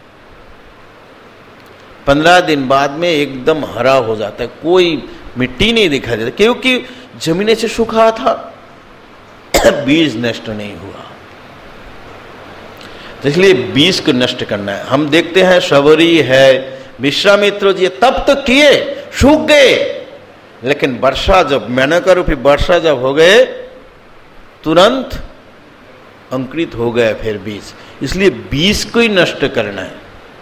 पंद्रह दिन बाद में एकदम हरा हो जाता है, कोई मिट्टी नहीं दिखाई देता, क्योंकि जमीन से सूखा था, बीज नष्ट नहीं हुआ। तो इसलिए बीज को नष्ट करना है। हम देखते हैं शबरी है, विश्वामित्र जी तप तो किए, सूख गए, लेकिन वर्षा जब मेनका रूपी वर्षा जब हो गए तुरंत अंकुरित हो गए फिर बीज। इसलिए बीज को ही नष्ट करना है।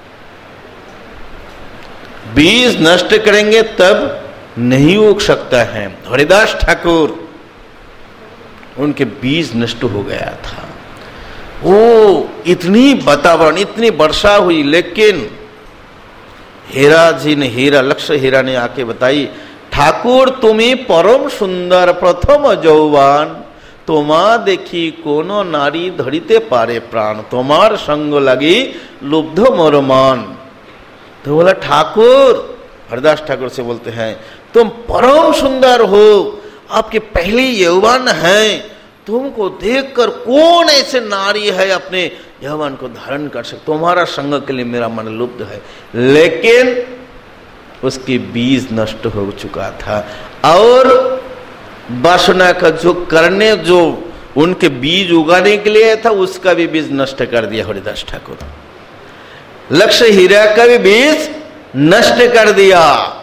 बीज नष्ट करेंगे तब नहीं उग सकता है। हरिदास ठाकुर, उनके बीज नष्ट हो गया था। वो इतनी वातावरण, इतनी वर्षा हुई, लेकिन हीरा जी ने, हीरा लक्ष्य हीरा ने आके बताई, ठाकुर तुम्हें परम सुंदर प्रथम जौवान, তোমা देखी कोनो नारी धरिते पारे प्राण, तुम्हार संग लगी लुब्ध मोर मान। तो बोला ठाकुर, हरदास ठाकुर से बोलते हैं, तुम परम सुंदर हो, आपके पहले यौवन हैं, तुमको देखकर कौन ऐसे नारी है अपने यौवन को धारण कर सकते, तुम्हारा संग के लिए मेरा मन लुब्ध है। लेकिन उसके बीज नष्ट हो चुका था, और वासना का जो करने, जो उनके बीज उगाने के लिए था, उसका भी बीज नष्ट कर दिया हरिदास ठाकुर। लक्ष्य हीरा का भी बीज नष्ट कर दिया।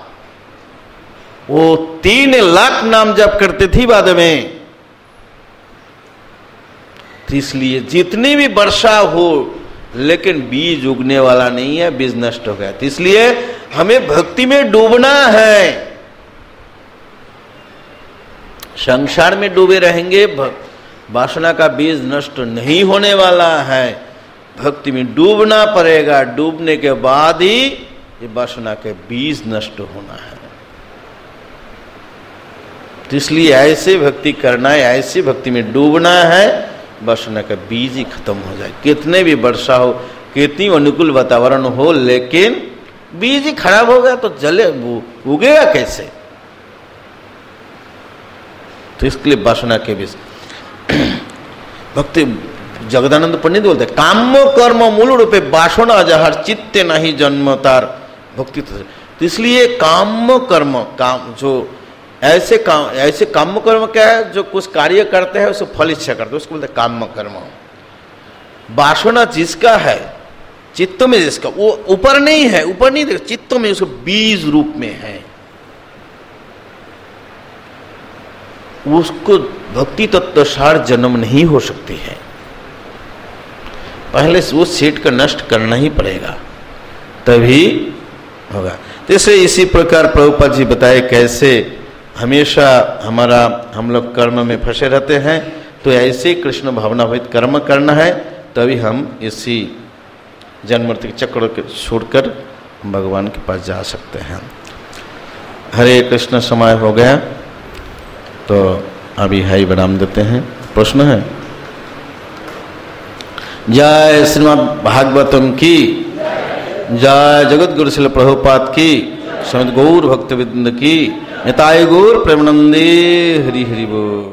वो तीन लाख नाम जप करते थी बाद में। इसलिए जितनी भी वर्षा हो, लेकिन बीज उगने वाला नहीं है, बीज नष्ट हो गया। इसलिए हमें भक्ति में डूबना है। संसार में डूबे रहेंगे, वासना का बीज नष्ट नहीं होने वाला है। भक्ति में डूबना पड़ेगा, डूबने के बाद ही ये वासना के बीज नष्ट होना है। तो इसलिए ऐसे भक्ति करना है, ऐसी भक्ति में डूबना है, वासना का बीज ही खत्म हो जाए। कितने भी वर्षा हो, कितनी अनुकूल वातावरण हो, लेकिन बीज ही खराब हो गया तो जले उगेगा कैसे। तो इसके लिए वासना के बीज भक्ति, जगदानंद पंडित बोलते काम कर्म मूल रूपे वासना जहर चित्ते नहीं जन्म तार भक्ति। तो इसलिए काम कर्म, काम जो ऐसे काम, ऐसे काम कर्म क्या है, जो कुछ कार्य करते हैं उसे फल इच्छा करते हैं, उसको बोलते काम कर्म। वासना जिसका है, चित्त में जिसका, वो ऊपर नहीं है, ऊपर नहीं देख, चित्त में उसको बीज रूप में है, उसको भक्ति तत्व सार जन्म नहीं हो सकती है। पहले से वो सेट का नष्ट करना ही पड़ेगा, तभी होगा। जैसे इसी प्रकार प्रभुपाद जी बताए कैसे हमेशा हमारा हम लोग कर्म में फंसे रहते हैं, तो ऐसे कृष्ण भावनावित कर्म करना है, तभी हम इसी जन्म मृत्यु के चक्र को छोड़कर भगवान के पास जा सकते हैं। हरे कृष्ण, समय हो गया तो अभी हरि विराम देते हैं। प्रश्न है? जय श्रीमद् भागवतम की जय, जगत गुरु श्रील प्रभुपाद की, श्रीमद् गौर भक्तवृंद की, निताय गौर प्रेमानंदे, हरि हरि बोल।